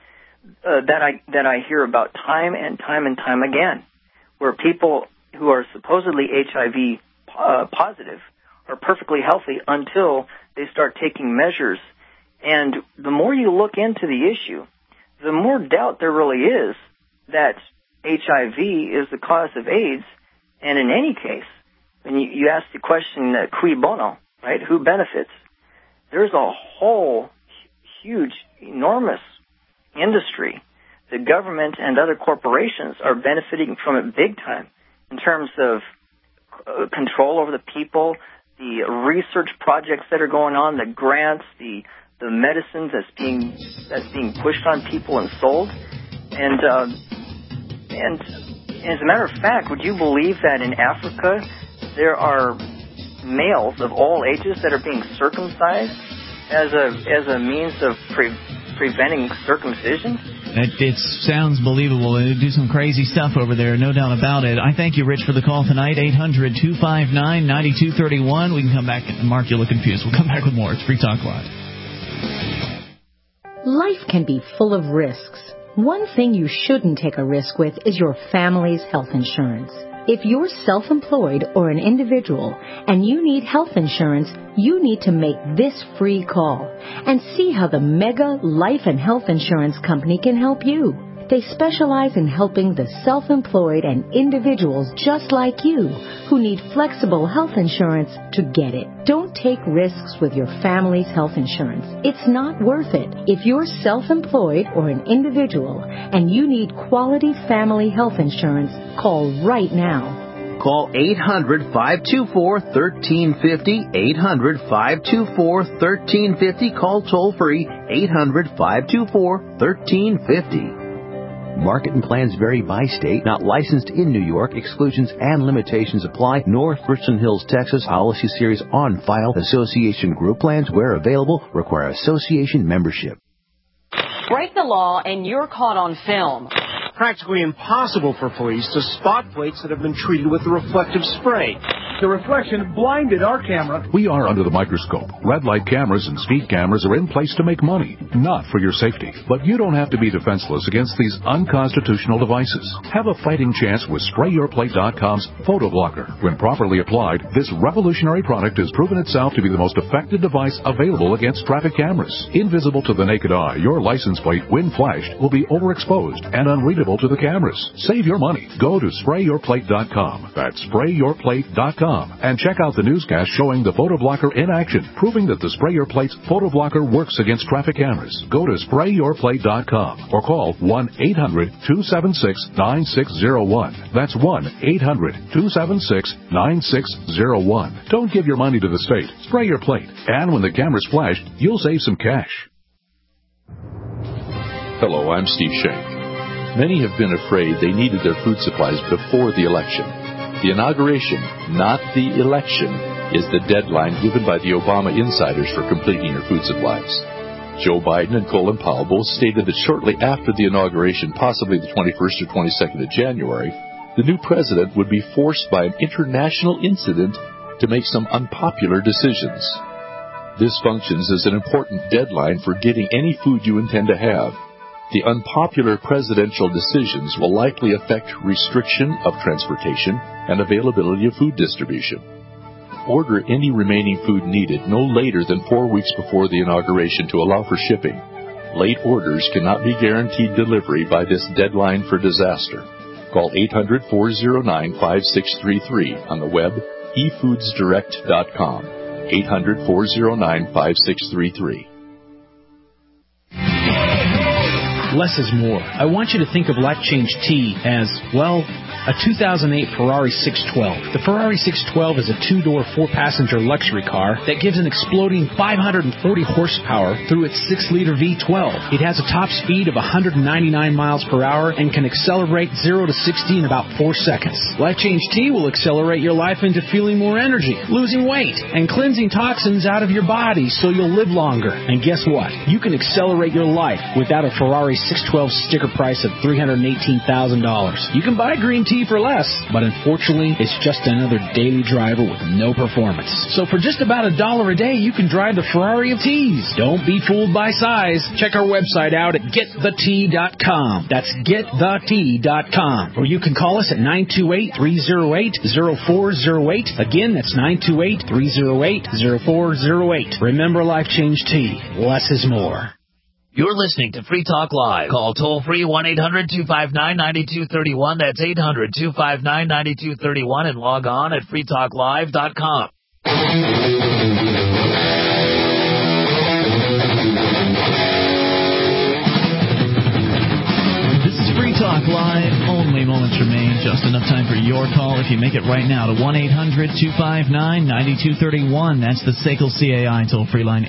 [SPEAKER 15] that I hear about time and time again, where people who are supposedly HIV positive are perfectly healthy until they start taking measures. And the more you look into the issue, the more doubt there really is that HIV is the cause of AIDS. And in any case, when you ask the question, cui bono, right? Who benefits? There's a whole huge, enormous industry. The government and other corporations are benefiting from it big time in terms of control over the people, the research projects that are going on, the grants, the medicines that's being pushed on people and sold. And as a matter of fact, would you believe that in Africa there are males of all ages that are being circumcised as a means of preventing circumcision?
[SPEAKER 2] It sounds believable. They do some crazy stuff over there, no doubt about it. I thank you, Rich, for the call tonight. 800-259-9231. We can come back. Mark, you look confused. We'll come back with more. It's Free Talk Live.
[SPEAKER 1] Life can be full of risks. One thing you shouldn't take a risk with is your family's health insurance. If you're self-employed or an individual and you need health insurance, you need to make this free call and see how the Mega Life and Health Insurance Company can help you. They specialize in helping the self-employed and individuals just like you who need flexible health insurance to get it. Don't take risks with your family's health insurance. It's not worth it. If you're self-employed or an individual and you need quality family health insurance, call right now.
[SPEAKER 3] Call 800-524-1350, 800-524-1350. Call toll-free, 800-524-1350. Market and plans vary by state. Not licensed in New York. Exclusions and limitations apply. North Richland Hills, Texas. Policy series on file. Association group plans, where available, require association membership.
[SPEAKER 17] Break the law and you're caught on film.
[SPEAKER 18] Practically impossible for police to spot plates that have been treated with a reflective spray. The reflection blinded our camera.
[SPEAKER 19] We are under the microscope. Red light cameras and speed cameras are in place to make money, not for your safety. But you don't have to be defenseless against these unconstitutional devices. Have a fighting chance with SprayYourPlate.com's Photo Blocker. When properly applied, this revolutionary product has proven itself to be the most effective device available against traffic cameras. Invisible to the naked eye, your license plate, when flashed, will be overexposed and unreadable to the cameras. Save your money. Go to SprayYourPlate.com. That's SprayYourPlate.com. And check out the newscast showing the Photo Blocker in action, proving that the Spray Your Plate's Photo Blocker works against traffic cameras. Go to SprayYourPlate.com or call 1-800-276-9601. That's 1-800-276-9601. Don't give your money to the state. Spray your plate. And when the camera's flashed, you'll save some cash.
[SPEAKER 20] Hello, I'm Steve Schenck. Many have been afraid they needed their food supplies before the election. The inauguration, not the election, is the deadline given by the Obama insiders for completing your food supplies. Joe Biden and Colin Powell both stated that shortly after the inauguration, possibly the 21st or 22nd of January, the new president would be forced by an international incident to make some unpopular decisions. This functions as an important deadline for getting any food you intend to have. The unpopular presidential decisions will likely affect restriction of transportation and availability of food distribution. Order any remaining food needed no later than 4 weeks before the inauguration to allow for shipping. Late orders cannot be guaranteed delivery by this deadline for disaster. Call 800-409-5633 on the web, efoodsdirect.com. 800-409-5633.
[SPEAKER 18] Less is more. I want you to think of Life Change Tea as, well, a 2008 Ferrari 612. The Ferrari 612 is a two-door, four-passenger luxury car that gives an exploding 540 horsepower through its 6-liter V12. It has a top speed of 199 miles per hour and can accelerate 0 to 60 in about 4 seconds. Life Change Tea will accelerate your life into feeling more energy, losing weight, and cleansing toxins out of your body so you'll live longer. And guess what? You can accelerate your life without a Ferrari 612 sticker price of $318,000. You can buy green tea for less, but unfortunately, it's just another daily driver with no performance. So for just about $1 a day, you can drive the Ferrari of teas. Don't be fooled by size. Check our website out at getthetea.com. That's getthetea.com. Or you can call us at 928-308-0408. Again, that's 928-308-0408. Remember Life Change Tea. Less is more.
[SPEAKER 8] You're listening to Free Talk Live. Call toll-free 1-800-259-9231. That's 800-259-9231. And log on at freetalklive.com.
[SPEAKER 2] Talk Live. Only moments remain. Just enough time for your call if you make it right now to 1-800-259-9231. That's the SACL CAI toll-free line,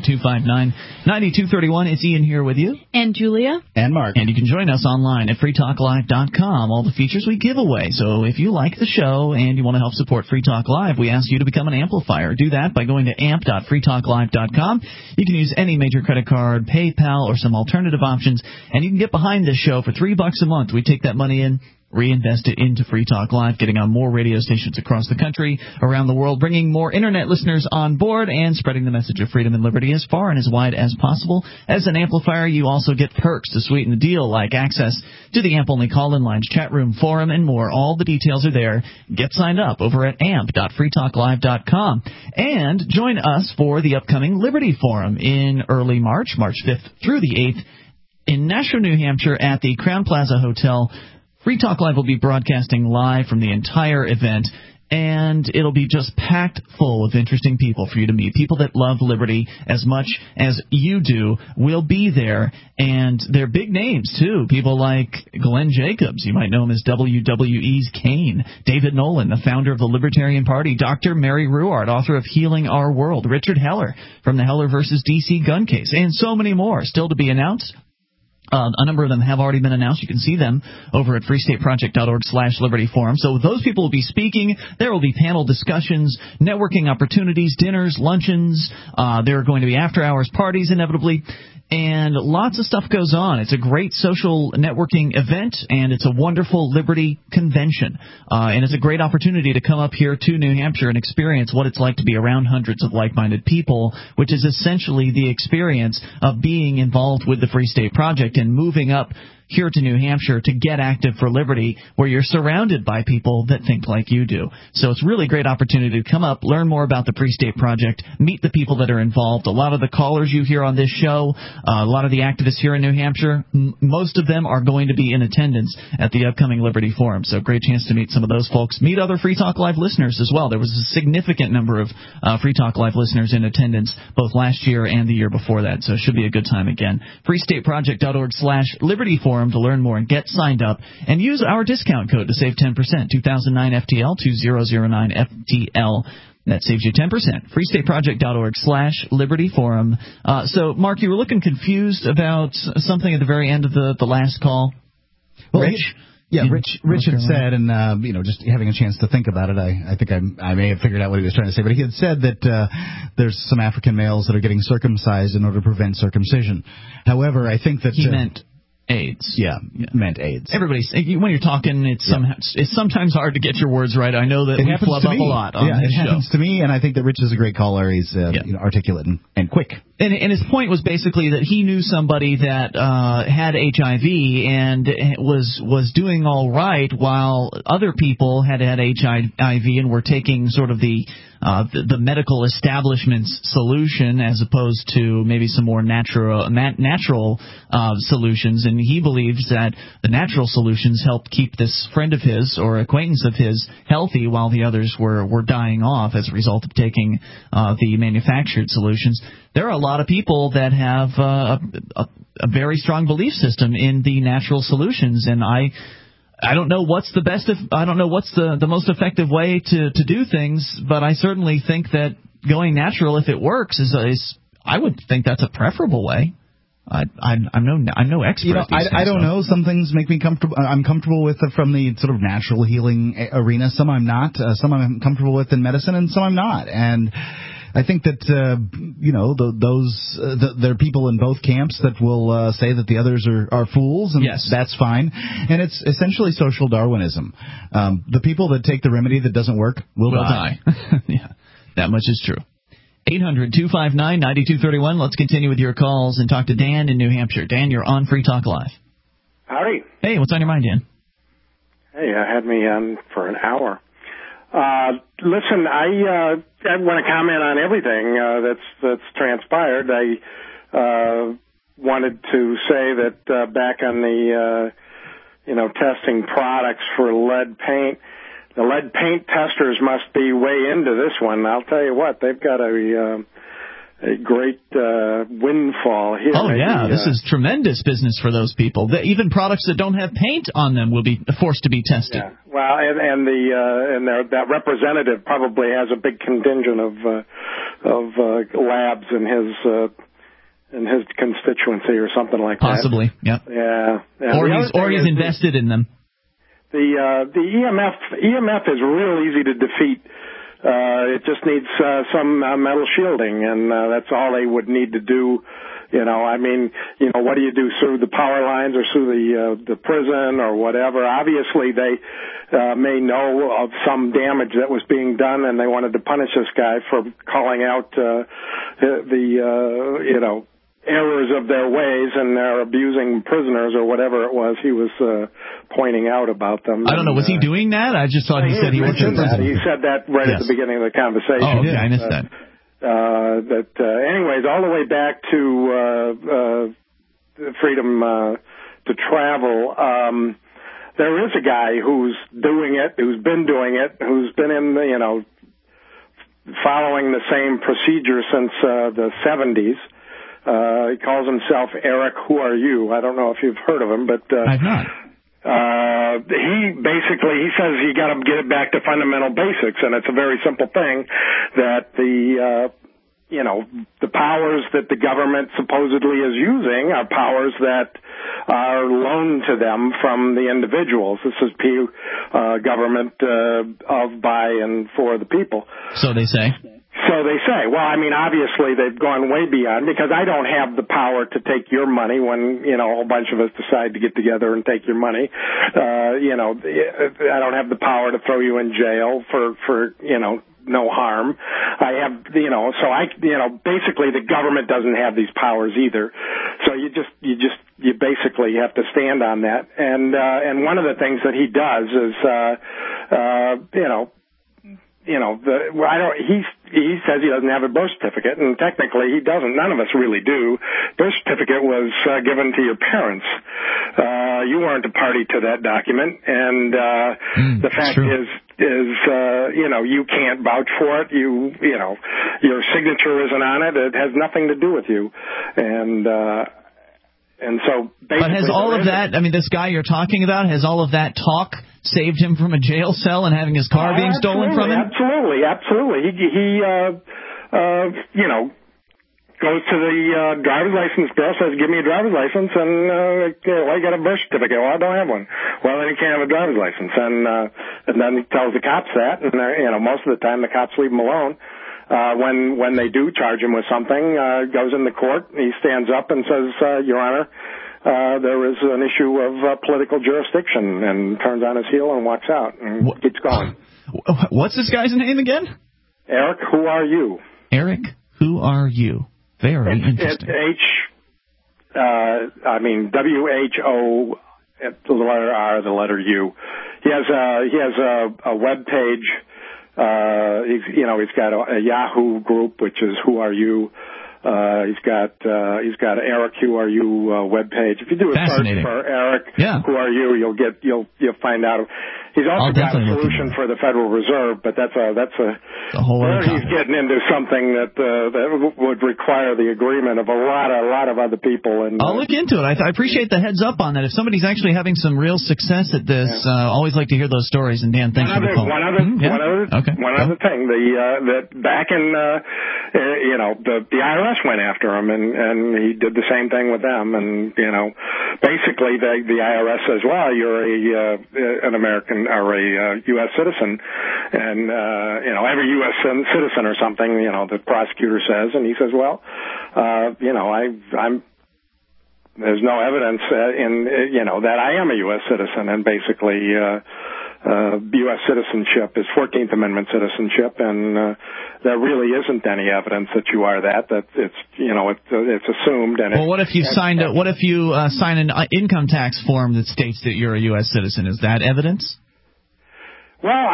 [SPEAKER 2] 800-259-9231. It's Ian here with you.
[SPEAKER 21] And Julia.
[SPEAKER 5] And Mark.
[SPEAKER 2] And you can join us online at freetalklive.com. All the features we give away. So if you like the show and you want to help support Free Talk Live, we ask you to become an amplifier. Do that by going to amp.freetalklive.com. You can use any major credit card, PayPal, or some alternative options, and you can get behind this show for $3 a month. We take that money in, reinvest it into Free Talk Live, getting on more radio stations across the country, around the world, bringing more Internet listeners on board, and spreading the message of freedom and liberty as far and as wide as possible. As an amplifier, you also get perks to sweeten the deal, like access to the AMP-only call-in lines, chat room, forum, and more. All the details are there. Get signed up over at amp.freetalklive.com. And join us for the upcoming Liberty Forum in early March 5th through the 8th, in Nashua, New Hampshire, at the Crowne Plaza Hotel. Free Talk Live will be broadcasting live from the entire event, and it'll be just packed full of interesting people for you to meet. People that love liberty as much as you do will be there, and they're big names, too. People like Glenn Jacobs. You might know him as WWE's Kane. David Nolan, the founder of the Libertarian Party. Dr. Mary Ruwart, author of Healing Our World. Richard Heller from the Heller versus D.C. gun case, and so many more still to be announced. A number of them have already been announced. You can see them over at freestateproject.org/Liberty Forum. So those people will be speaking. There will be panel discussions, networking opportunities, dinners, luncheons. There are going to be after-hours parties, inevitably. And lots of stuff goes on. It's a great social networking event, and it's a wonderful liberty convention. And it's a great opportunity to come up here to New Hampshire and experience what it's like to be around hundreds of like-minded people, which is essentially the experience of being involved with the Free State Project and moving up here to New Hampshire to get active for liberty, where you're surrounded by people that think like you do. So it's really a great opportunity to come up, learn more about the Free State Project, meet the people that are involved. A lot of the callers you hear on this show, a lot of the activists here in New Hampshire, most of them are going to be in attendance at the upcoming Liberty Forum. So great chance to meet some of those folks. Meet other Free Talk Live listeners as well. There was a significant number of Free Talk Live listeners in attendance both last year and the year before that. So it should be a good time again. freestateproject.org/Liberty Forum to learn more and get signed up, and use our discount code to save 10%, 2009FTL, 2009FTL. That saves you 10%. freestateproject.org/Liberty Forum. So, Mark, you were looking confused about something at the very end of the last call.
[SPEAKER 5] Well,
[SPEAKER 2] Rich?
[SPEAKER 5] Yeah, Rich had said, and just having a chance to think about it, I think I may have figured out what he was trying to say, but he had said that there's some African males that are getting circumcised in order to prevent circumcision. However, I think that
[SPEAKER 2] he meant AIDS.
[SPEAKER 5] Yeah, meant AIDS.
[SPEAKER 2] Everybody's when you're talking, it's sometimes hard to get your words right. I know that we flub up a lot on this show.
[SPEAKER 5] It happens to me, and I think that Rich is a great caller. He's articulate and quick.
[SPEAKER 2] And his point was basically that he knew somebody that had HIV and was doing all right, while other people had HIV and were taking sort of the medical establishment's solution as opposed to maybe some more natural solutions. And he believes that the natural solutions helped keep this friend of his or acquaintance of his healthy while the others were dying off as a result of taking the manufactured solutions. There are a lot of people that have a very strong belief system in the natural solutions, and I don't know what's the best. I don't know what's the most effective way to do things, but I certainly think that going natural, if it works, is I would think that's a preferable way. I'm no expert.
[SPEAKER 5] I don't know. Some things make me comfortable. I'm comfortable with it from the sort of natural healing arena. Some I'm not. Some I'm comfortable with in medicine, and some I'm not. And I think that there are people in both camps that will say that the others are fools, and that's fine. And it's essentially social Darwinism. The people that take the remedy that doesn't work will die.
[SPEAKER 2] Yeah, that much is true. 800-259-9231. Let's continue with your calls and talk to Dan in New Hampshire. Dan, you're on Free Talk Live.
[SPEAKER 21] Howdy.
[SPEAKER 2] Hey, what's on your mind, Dan?
[SPEAKER 21] Hey, had me on for an hour. Listen, I want to comment on everything that's transpired. I wanted to say that back on the testing products for lead paint, the lead paint testers must be way into this one. I'll tell you what, they've got a great windfall here.
[SPEAKER 2] Oh, yeah, this is tremendous business for those people. Even products that don't have paint on them will be forced to be tested.
[SPEAKER 21] Yeah. Well, and that representative probably has a big contingent of labs in his constituency or something like that.
[SPEAKER 2] Possibly, yep.
[SPEAKER 21] Yeah.
[SPEAKER 2] Or he's invested in them.
[SPEAKER 21] The EMF is real easy to defeat. It just needs some metal shielding, and that's all they would need to do. What do you do, sue the power lines or sue the prison or whatever? Obviously, they may know of some damage that was being done, and they wanted to punish this guy for calling out the errors of their ways, and they're abusing prisoners or whatever it was he was pointing out about them.
[SPEAKER 2] I don't know. Was he doing that? I just thought he said he worked in prison.
[SPEAKER 21] He said that right at the beginning of the conversation.
[SPEAKER 2] Oh, okay. I missed that.
[SPEAKER 21] Anyways, all the way back to freedom to travel, there is a guy who's doing it, who's been doing it, who's been in the, following the same procedure since the 70s. He calls himself Eric Who Are You? I don't know if you've heard of him, but
[SPEAKER 2] I've not.
[SPEAKER 21] He says you got to get it back to fundamental basics, and it's a very simple thing that the powers that the government supposedly is using are powers that are loaned to them from the individuals. This is government of, by, and for the people.
[SPEAKER 2] So they say.
[SPEAKER 21] So they say. Well, obviously they've gone way beyond, because I don't have the power to take your money when, a whole bunch of us decide to get together and take your money. I don't have the power to throw you in jail for no harm. I have, basically the government doesn't have these powers either. So you basically have to stand on that. And one of the things that he does is, he says he doesn't have a birth certificate, and technically he doesn't. None of us really do. Birth certificate was given to your parents. You weren't a party to that document, and the fact is, you can't vouch for it. Your signature isn't on it. It has nothing to do with you, and so basically. But
[SPEAKER 2] has all of that? This guy you're talking about, has all of that talk saved him from a jail cell and having his car being stolen from him?
[SPEAKER 21] Absolutely. goes to the driver's license bureau, says, give me a driver's license, and well, you got a birth certificate. Well, I don't have one. Well, then you can't have a driver's license. And then he tells the cops that, and most of the time the cops leave him alone. When they do charge him with something, goes into court, he stands up and says, Your Honor, there is an issue of political jurisdiction, and turns on his heel and walks out and keeps going.
[SPEAKER 2] What's this guy's name again?
[SPEAKER 21] Eric, who are you?
[SPEAKER 2] Eric, who are you? Very interesting.
[SPEAKER 21] WHO, the letter R, the letter U. He has a web page. He's got a Yahoo group, which is Who Are You? He's got Eric, Who Are You webpage. If you do a search for Eric, Who Are You, you'll find out. He's also got a solution for the Federal Reserve, but that's a
[SPEAKER 2] whole other topic.
[SPEAKER 21] He's getting into something that would require the agreement of a lot of other people. And
[SPEAKER 2] I'll look into it. I appreciate the heads up on that. If somebody's actually having some real success at this, always like to hear those stories. And Dan, thanks for the call.
[SPEAKER 21] One other thing. That back in the IRS went after him, and he did the same thing with them. And basically the IRS says, well, you're an American or a U.S. citizen, and every U.S. citizen or something, the prosecutor says, and he says, well, I'm there's no evidence that I am a U.S. citizen, and basically U.S. citizenship is 14th Amendment citizenship, and there really isn't any evidence that you are that it's assumed. And
[SPEAKER 2] what if you sign an income tax form that states that you're a U.S. citizen? Is that evidence?
[SPEAKER 21] Well,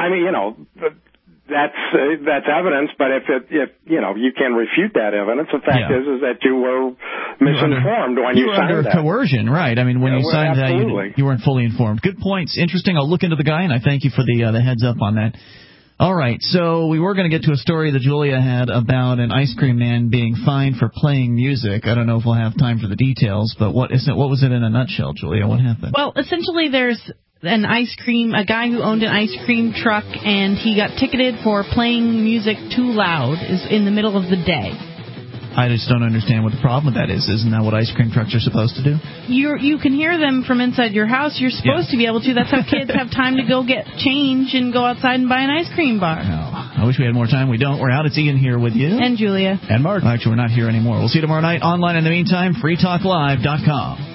[SPEAKER 21] that's evidence, but if you can refute that evidence, the fact is that you were misinformed when you signed that. You were under coercion,
[SPEAKER 2] right? When you signed that, you weren't fully informed. Good points. Interesting. I'll look into the guy, and I thank you for the heads up on that. All right, so we were going to get to a story that Julia had about an ice cream man being fined for playing music. I don't know if we'll have time for the details, but what was it in a nutshell, Julia? What happened?
[SPEAKER 4] Well, essentially there's a guy who owned an ice cream truck, and he got ticketed for playing music too loud in the middle of the day.
[SPEAKER 2] I just don't understand what the problem with that is. Isn't that what ice cream trucks are supposed to do?
[SPEAKER 4] You can hear them from inside your house. You're supposed to be able to. That's how kids have time to go get change and go outside and buy an ice cream bar.
[SPEAKER 2] No. I wish we had more time. We don't. We're out. It's Ian here with you.
[SPEAKER 4] And Julia.
[SPEAKER 2] And Mark. Actually, we're not here anymore. We'll see you tomorrow night online. In the meantime, freetalklive.com.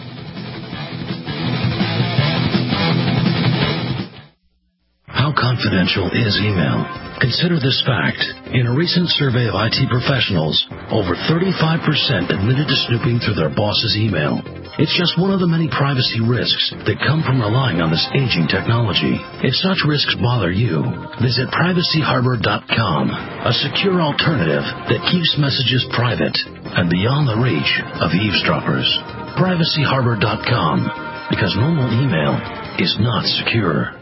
[SPEAKER 22] How confidential is email? Consider this fact. In a recent survey of IT professionals, over 35% admitted to snooping through their boss's email. It's just one of the many privacy risks that come from relying on this aging technology. If such risks bother you, visit privacyharbor.com, a secure alternative that keeps messages private and beyond the reach of eavesdroppers. Privacyharbor.com, because normal email is not secure.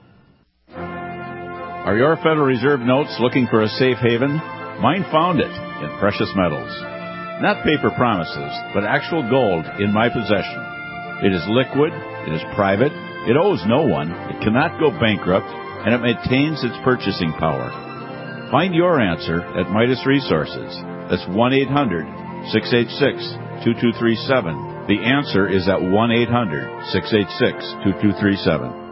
[SPEAKER 23] Are your Federal Reserve notes looking for a safe haven? Mine found it in precious metals. Not paper promises, but actual gold in my possession. It is liquid, it is private, it owes no one, it cannot go bankrupt, and it maintains its purchasing power. Find your answer at Midas Resources. That's 1-800-686-2237. The answer is at 1-800-686-2237.